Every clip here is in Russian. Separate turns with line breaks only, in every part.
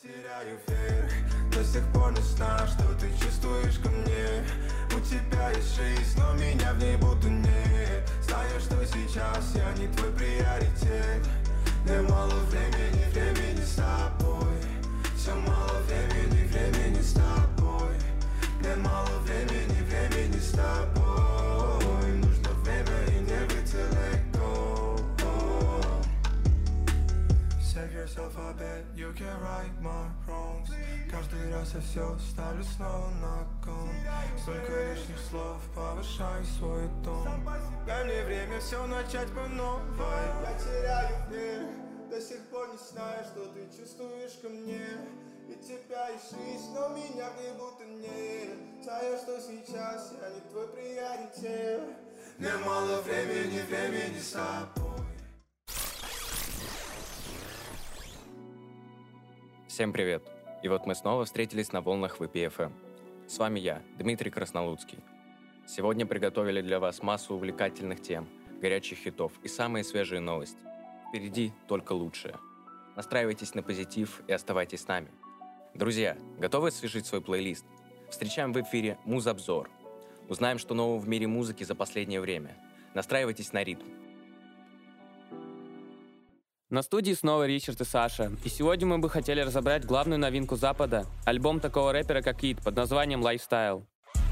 теряю верх, до сих пор не знаю, что ты чувствуешь ко мне. У тебя есть жизнь, но меня в ней будто нет. Знаешь, что сейчас я не твой приоритет. Мне мало времени, времени с тобой. Все мало времени, времени с тобой. Мне мало времени, времени с тобой. Нужно время и never to let go. Save yourself a bit, you can right my wrongs. Каждый раз я все ставлю снова на кон. Столько лишних слов, повышай свой тон. Дай мне время все начать по новой. Я теряю вверх, до сих пор не знаю, что ты чувствуешь ко мне. И тебя есть жизнь, но меня в ней будто нет. Знаю, что сейчас я не твой приоритет. Мне мало времени, времени с тобой.
Всем привет! И вот мы снова встретились на волнах VPFM. С вами я, Дмитрий Краснолуцкий. Сегодня приготовили для вас массу увлекательных тем, горячих хитов и самые свежие новости. Впереди только лучшее. Настраивайтесь на позитив и оставайтесь с нами. Друзья, готовы освежить свой плейлист? Встречаем в эфире Музобзор. Узнаем, что нового в мире музыки за последнее время. Настраивайтесь на ритм.
На студии снова Ричард и Саша, и сегодня мы бы хотели разобрать главную новинку Запада — альбом такого рэпера, как Ит, под названием «Lifestyle».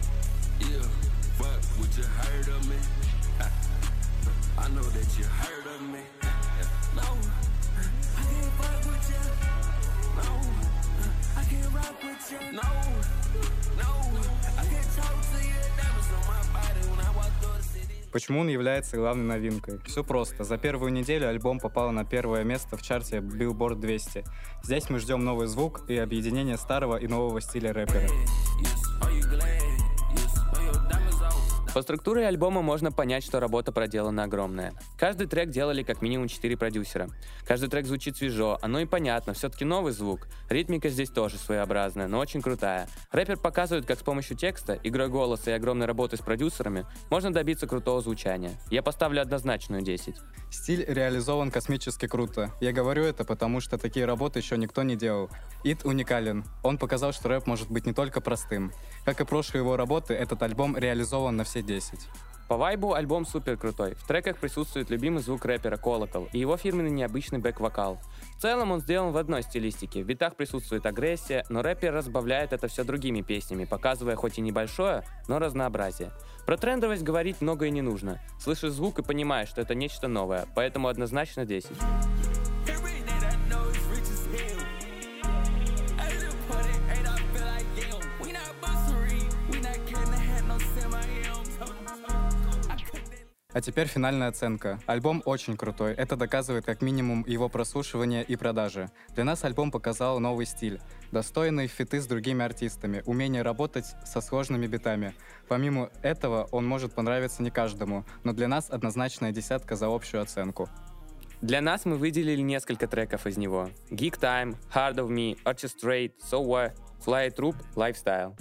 Почему он является главной новинкой? Все просто. За первую неделю альбом попал на первое место в чарте Billboard 200. Здесь мы ждем новый звук и объединение старого и нового стиля рэпера.
По структуре альбома можно понять, что работа проделана огромная. Каждый трек делали как минимум 4 продюсера. Каждый трек звучит свежо, оно и понятно, все-таки новый звук. Ритмика здесь тоже своеобразная, но очень крутая. Рэпер показывает, как с помощью текста, игрой голоса и огромной работы с продюсерами можно добиться крутого звучания. Я поставлю однозначную 10.
Стиль реализован космически круто. Я говорю это, потому что такие работы еще никто не делал. Ит уникален. Он показал, что рэп может быть не только простым. Как и прошлые его работы, этот альбом реализован на все 10.
По вайбу альбом супер крутой. В треках присутствует любимый звук рэпера колокол и его фирменный необычный бэк-вокал. В целом он сделан в одной стилистике. В битах присутствует агрессия, но рэпер разбавляет это все другими песнями, показывая хоть и небольшое, но разнообразие. Про трендовость говорить много и не нужно. Слышишь звук и понимаешь, что это нечто новое, поэтому однозначно 10.
А теперь финальная оценка. Альбом очень крутой. Это доказывает как минимум его прослушивание и продажи. Для нас альбом показал новый стиль. Достойные фиты с другими артистами, умение работать со сложными битами. Помимо этого, он может понравиться не каждому, но для нас однозначная 10 за общую оценку.
Для нас мы выделили несколько треков из него. Geek Time, Hard of Me, Orchestrate, So What, Fly Troop, Lifestyle.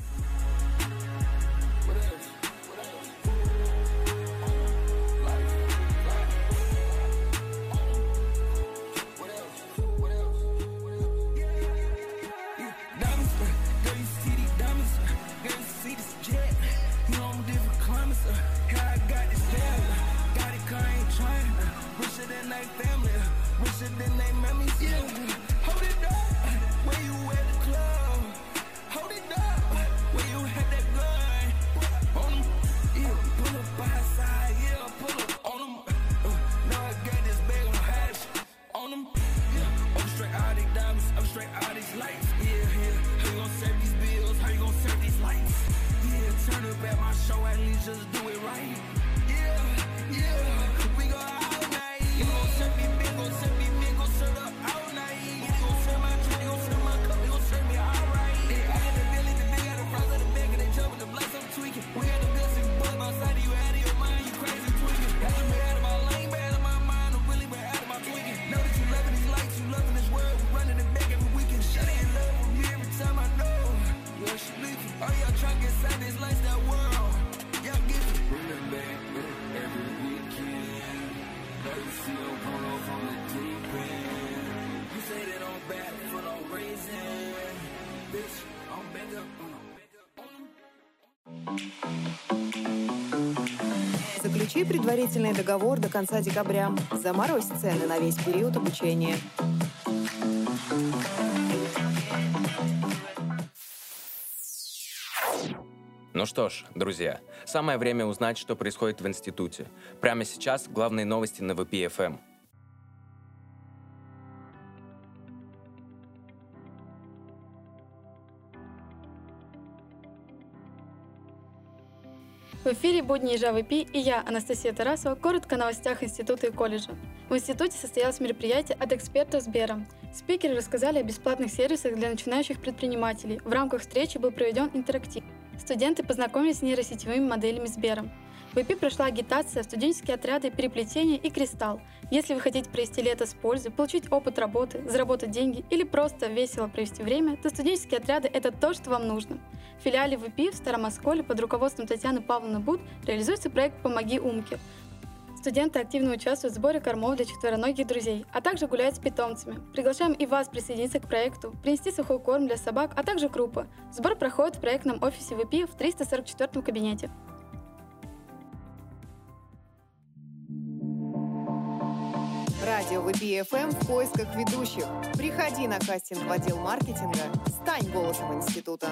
Заключи предварительный договор до конца декабря. Заморозь цены на весь период обучения.
Ну что ж, друзья, самое время узнать, что происходит в институте. Прямо сейчас главные новости на VP-FM.
В эфире «Будни Ежа VP» и я, Анастасия Тарасова, коротко о новостях института и колледжа. В институте состоялось мероприятие от экспертов Сбера. Спикеры рассказали о бесплатных сервисах для начинающих предпринимателей. В рамках встречи был проведен интерактив. Студенты познакомились с нейросетевыми моделями Сбера. В ВП прошла агитация, студенческие отряды, переплетение и кристалл. Если вы хотите провести лето с пользой, получить опыт работы, заработать деньги или просто весело провести время, то студенческие отряды – это то, что вам нужно. В филиале ВП в Старом Осколе под руководством Татьяны Павловны Буд реализуется проект «Помоги Умке». Студенты активно участвуют в сборе кормов для четвероногих друзей, а также гуляют с питомцами. Приглашаем и вас присоединиться к проекту, принести сухой корм для собак, а также крупы. Сбор проходит в проектном офисе ВП в 344 кабинете.
Радио VP-FM в поисках ведущих. Приходи на кастинг в отдел маркетинга. Стань голосом института.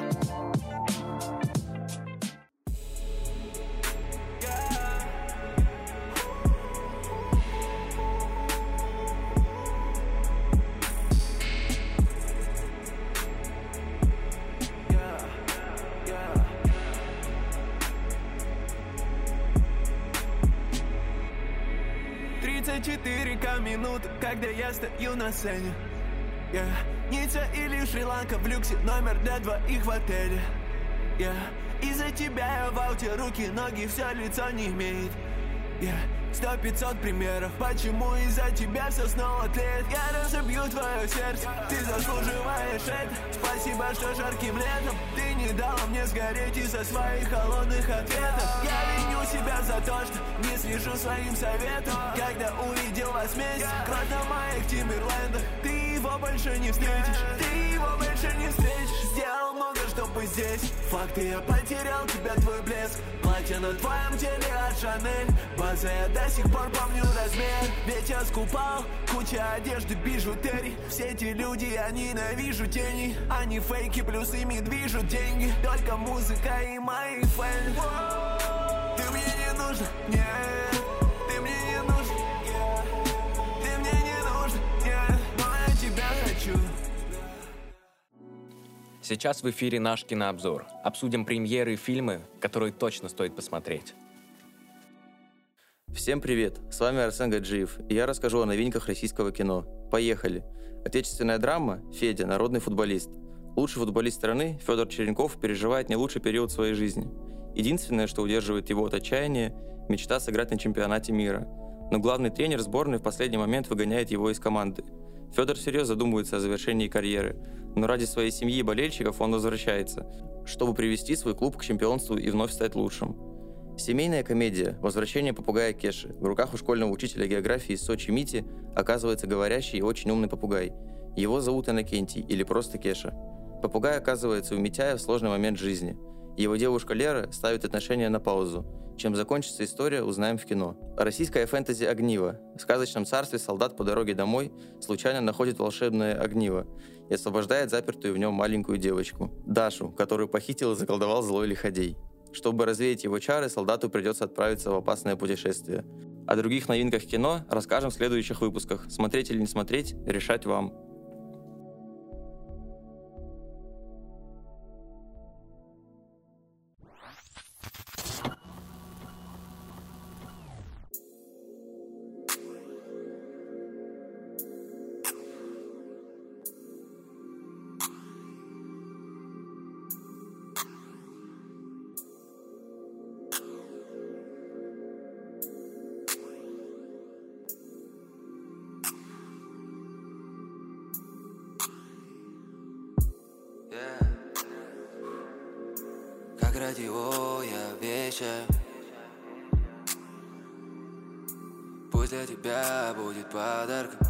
Минут, когда я стою на сцене. Ницца или Шри-Ланка в люксе, номер для двоих в отеле. Из-за тебя я в ауте, руки, ноги, все лицо не имеет. 100-500 примеров, почему из-за тебя все снова тлеет. Я разобью твое сердце, ты заслуживаешь это. Спасибо, что жарким летом ты не дала мне сгореть из-за своих холодных ответов. Я виню себя за то, что не слежу своим советом. Когда увидел вас вместе, кровь на моих Тимберлендах. Ты его больше не встретишь, ты его больше не встретишь. Сделал много, чтобы здесь факты, я потерял тебя, твой блеск. Платье на твоем теле от Шанель, база я до сих пор помню размер. Ведь я скупал куча одежды, бижутерий. Все эти люди, я ненавижу тени. Они фейки, плюс ими движут деньги. Только музыка и мои фэны. Ты мне не нужна, нет. Ты мне не нужна, ты мне не нужна, нет. Но я тебя хочу.
Сейчас в эфире наш кинообзор. Обсудим премьеры и фильмы, которые точно стоит посмотреть.
Всем привет! С вами Арсен Гаджиев, и я расскажу о новинках российского кино. Поехали! Отечественная драма «Федя. Народный футболист». Лучший футболист страны Федор Черенков переживает не лучший период своей жизни. Единственное, что удерживает его от отчаяния – мечта сыграть на чемпионате мира. Но главный тренер сборной в последний момент выгоняет его из команды. Федор всерьез задумывается о завершении карьеры, но ради своей семьи и болельщиков он возвращается, чтобы привести свой клуб к чемпионству и вновь стать лучшим. Семейная комедия «Возвращение попугая Кеши». В руках у школьного учителя географии из Сочи Мити оказывается говорящий и очень умный попугай. Его зовут Иннокентий или просто Кеша. Попугай оказывается у Митяя в сложный момент жизни. Его девушка Лера ставит отношения на паузу. Чем закончится история, узнаем в кино. Российская фэнтези «Огниво». В сказочном царстве солдат по дороге домой случайно находит волшебное огниво и освобождает запертую в нем маленькую девочку, Дашу, которую похитил и заколдовал злой лиходей. Чтобы развеять его чары, солдату придется отправиться в опасное путешествие. О других новинках кино расскажем в следующих выпусках. Смотреть или не смотреть, решать вам.
Как радио я вещаю. Пусть для тебя будет подарком,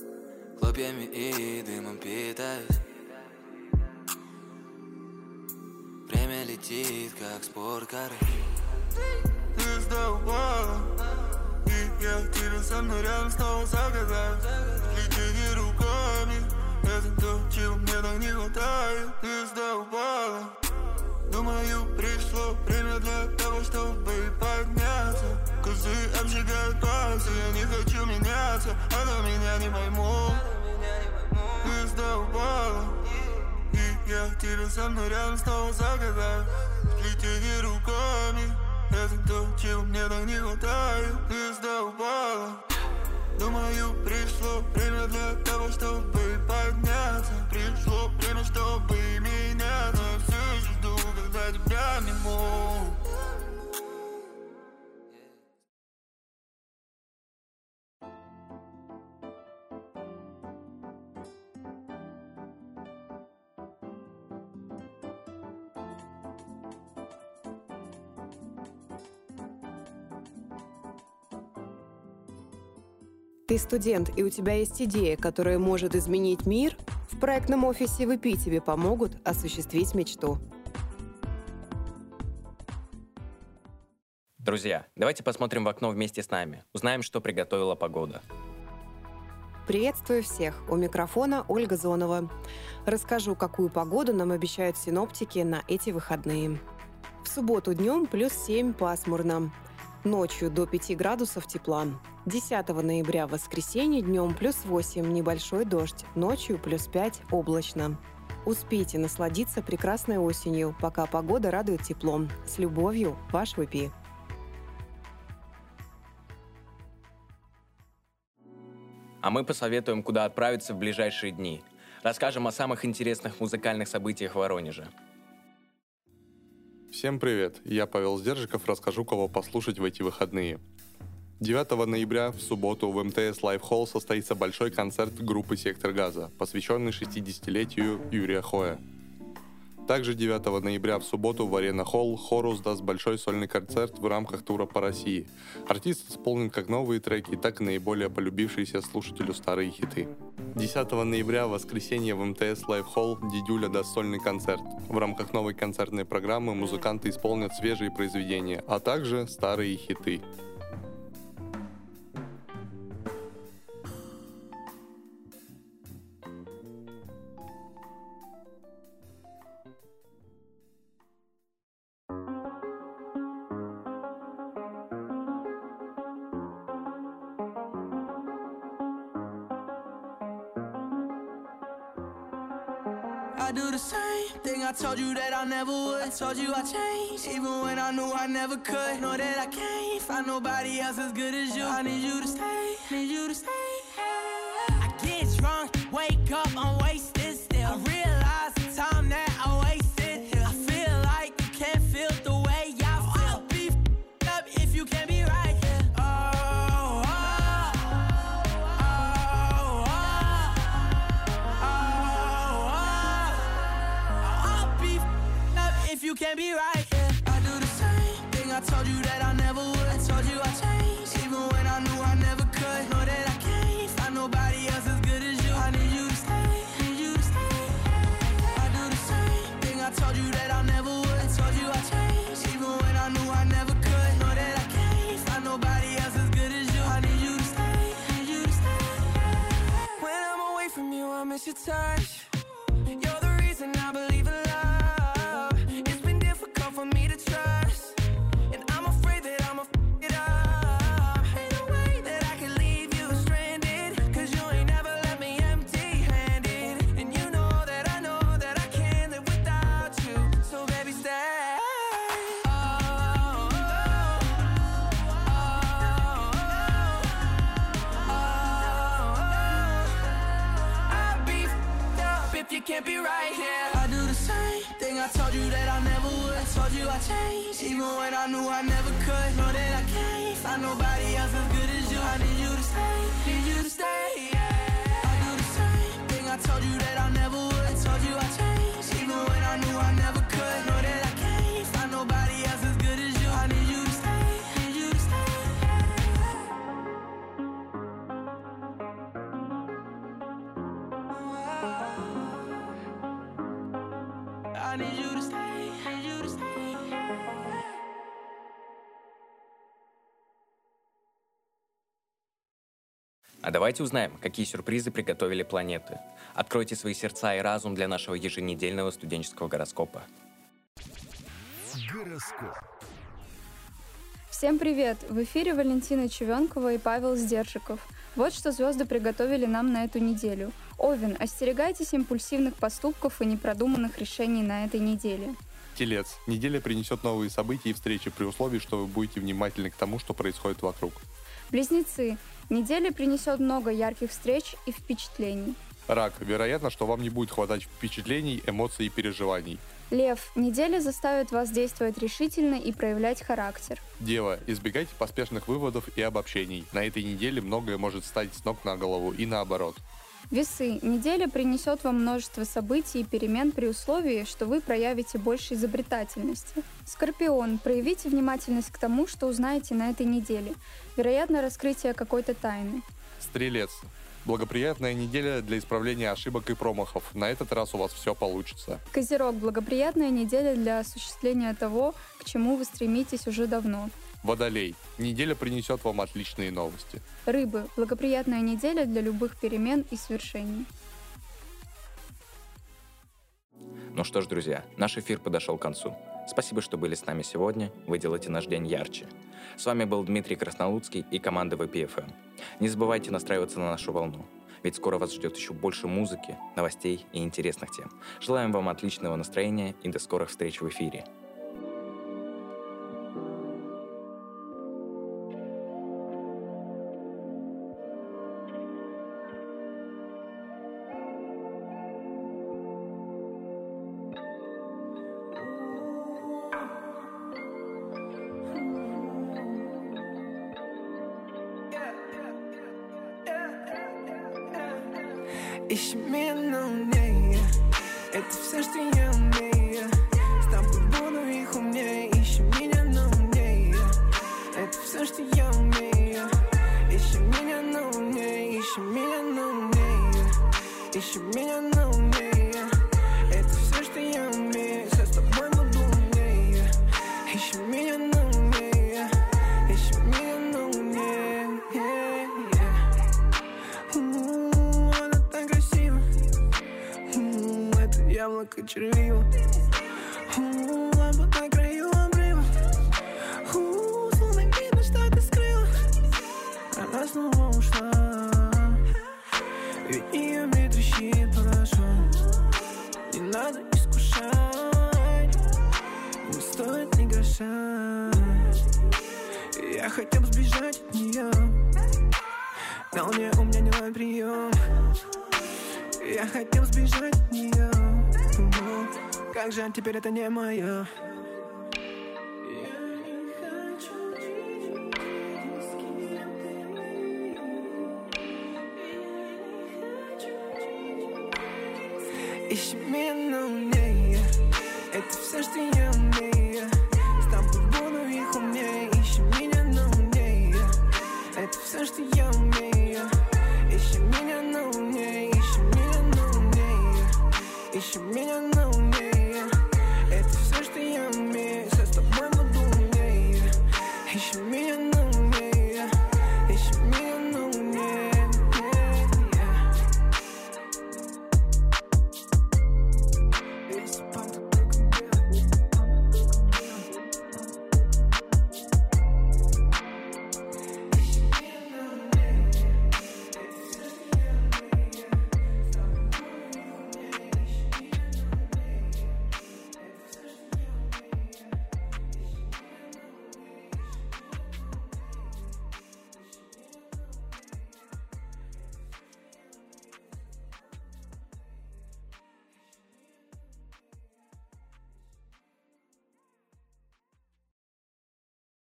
хлопьями и дымом питаюсь. Время летит, как спорткары.
Ты сдавала, и я тебе со мной рядом снова заказать. Летите руками, это то, чего мне так не хватает. Ты сдавала, думаю, пришло время для того, чтобы подняться. Козы обжигают пальцы, я не хочу меняться, она меня не поймут. Ты сдавала, и я тебе со мной рядом снова заказать. Летите руками, это то, чего мне так не хватает. Ты сдавала, думаю, пришло время для того, чтобы подняться. Пришло время, чтобы меняться. Я все еще жду, когда тебя обниму.
Ты студент, и у тебя есть идея, которая может изменить мир? В проектном офисе ВП тебе помогут осуществить мечту.
Друзья, давайте посмотрим в окно вместе с нами. Узнаем, что приготовила погода.
Приветствую всех! У микрофона Ольга Зонова. Расскажу, какую погоду нам обещают синоптики на эти выходные. В субботу днем +7 пасмурно. Ночью до 5 градусов тепла. 10 ноября, воскресенье, днем +8, небольшой дождь, ночью +5, облачно. Успейте насладиться прекрасной осенью, пока погода радует теплом. С любовью, ваш ВП.
А мы посоветуем, куда отправиться в ближайшие дни. Расскажем о самых интересных музыкальных событиях в Воронеже.
Всем привет! Я Павел Сдержиков, расскажу, кого послушать в эти выходные. 9 ноября в субботу в МТС Live Hall состоится большой концерт группы «Сектор газа», посвященный 60-летию Юрия Хоя. Также 9 ноября в субботу в Арена Холл Хорус даст большой сольный концерт в рамках тура по России. Артист исполнит как новые треки, так и наиболее полюбившиеся слушателю старые хиты. 10 ноября в воскресенье в МТС Live Hall Дидюля даст сольный концерт. В рамках новой концертной программы музыканты исполнят свежие произведения, а также старые хиты.
I do the same thing I told you that I never would. I told you I changed, even when I knew I never could. Know that I can't find nobody else as good as you. I need you to stay, need you to stay. I get drunk, wake up, I'm wasted still. I realize the time that I wasted here. I feel like you can't feel the way I feel. I'll be up if you can't be right here. If you can't be right, yeah. I do the same thing I told you that I never would. I told you I changed, even when I knew I never could. Know that I can't find nobody else as good as you. I need you to stay, need you to stay. I do the same thing I told you that I never would. I told you I changed, even when I knew I never could. Know that I can't find nobody else as good as you. I need you to stay, need you to stay. When I'm away from you, I miss your touch. You're the reason I believe in love. For me to trust, and I'm afraid that I'ma f it up. Ain't no way that I can leave you stranded, cause you ain't never left me empty-handed. And you know that I can't live without you. So baby stay. I'll be f***ed up if you can't be right here. I do the same thing I told you that I never would. Told you I changed, even when I knew I never could. Know that I can't find nobody else as good as you. I need you to stay, need you to stay. Yeah. I do the same thing I told you that I never would. Told you I changed, even when I knew I never could. Know that I can't find nobody else as good as you. I need you to stay, need you to stay. I need you to stay, need you to
А давайте узнаем, какие сюрпризы приготовили планеты. Откройте свои сердца и разум для нашего еженедельного студенческого гороскопа.
Гороскоп.
Всем привет! В эфире Валентина Чевенкова и Павел Сдержиков. Вот что звезды приготовили нам на эту неделю. Овен, остерегайтесь импульсивных поступков и непродуманных решений на этой неделе.
Телец. Неделя принесет новые события и встречи при условии, что вы будете внимательны к тому, что происходит вокруг.
Близнецы. Неделя принесет много ярких встреч и впечатлений.
Рак. Вероятно, что вам не будет хватать впечатлений, эмоций и переживаний.
Лев. Неделя заставит вас действовать решительно и проявлять характер.
Дева. Избегайте поспешных выводов и обобщений. На этой неделе многое может стать с ног на голову и наоборот.
Весы. Неделя принесет вам множество событий и перемен при условии, что вы проявите больше изобретательности. Скорпион. Проявите внимательность к тому, что узнаете на этой неделе. Вероятно, раскрытие какой-то тайны.
Стрелец. Благоприятная неделя для исправления ошибок и промахов. На этот раз у вас все получится.
Козерог. Благоприятная неделя для осуществления того, к чему вы стремитесь уже давно.
Водолей. Неделя принесет вам отличные новости.
Рыбы. Благоприятная неделя для любых перемен и свершений.
Ну что ж, друзья, наш эфир подошел к концу. Спасибо, что были с нами сегодня. Вы делаете наш день ярче. С вами был Дмитрий Краснолуцкий и команда VPFM. Не забывайте настраиваться на нашу волну, ведь скоро вас ждет еще больше музыки, новостей и интересных тем. Желаем вам отличного настроения и до скорых встреч в эфире.
Ищи меня на мне, это все, что я умею. С тобой буду их умнее. Ищи меня на мне, это все, что я умею. Ищи меня на мне, ищи меня на мне, ищи меня на мне. Это все, что я умею. Все с тобой буду умнее. Ищи меня на мне, ищи меня на мне. Яблоко червиво, лампа на краю обрыва, словно видно, что ты скрыла. Она снова ушла, ведь ее ветрящий прошел. Не надо искушать, не стоит ни гроша. Я хотел бы сбежать от нее, но мне у меня не ловит прием. Я хотел сбежать от нее. Как жаль, теперь это не мое. Ищи меня на мне, это все, что я умею. С тобой буду их умнее. Ищи меня на мне, это все, что я умею.